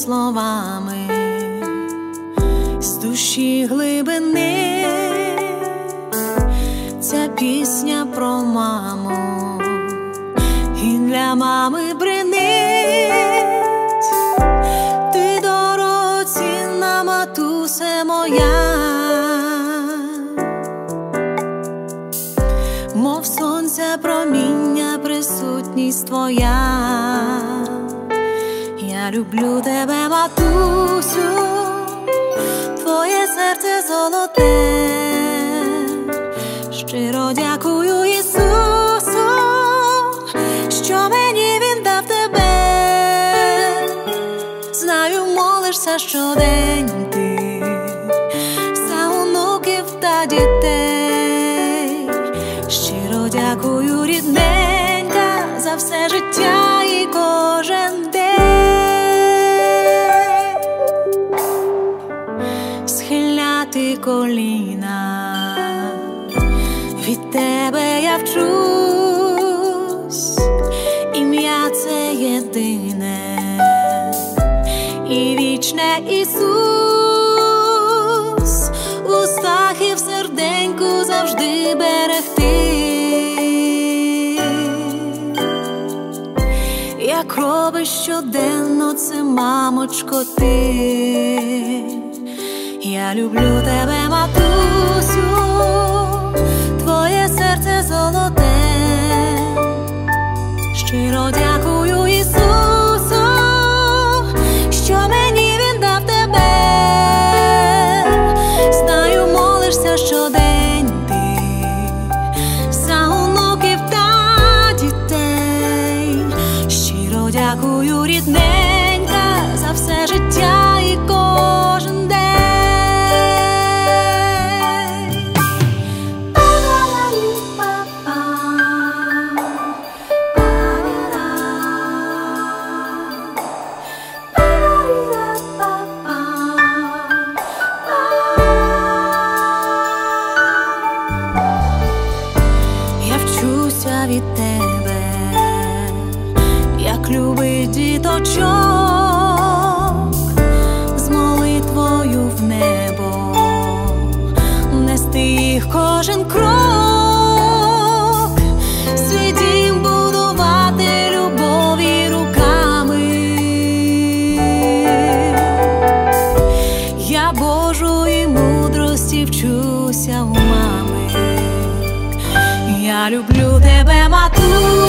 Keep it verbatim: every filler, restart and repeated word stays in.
словами, з душі глибини. Ця пісня про маму і для мами бринить. Ти дорогоцінна матусе моя, мов сонця проміння присутність твоя. Я люблю тебе, матусю, твоє серце золоте. Щиро дякую Ісусу, що мені Він дав тебе. Знаю, молишся щодень ти за онуків та дітей. Щиро дякую, рідненька, за все життя і кожен день. Схиляти коліна, від тебе я вчусь. Ім'я це єдине і вічне Ісус. В устах і в серденьку завжди берегти. Як робиш щоденно це, мамочко, ти. Я люблю тебе, матусю, твоє серце золоте. Щиро дякую Ісусу, що мені Він дав тебе. Знаю, молишся щодень ти за онуків та дітей. Щиро дякую, рідненька, за все життя і кожен день. Від тебе, як любить діточок, з молитвою в небо нести їх кожен крок, свій дім будувати любові руками. Я Божої мудрості вчуся у мами. Я люблю тебе, матусю,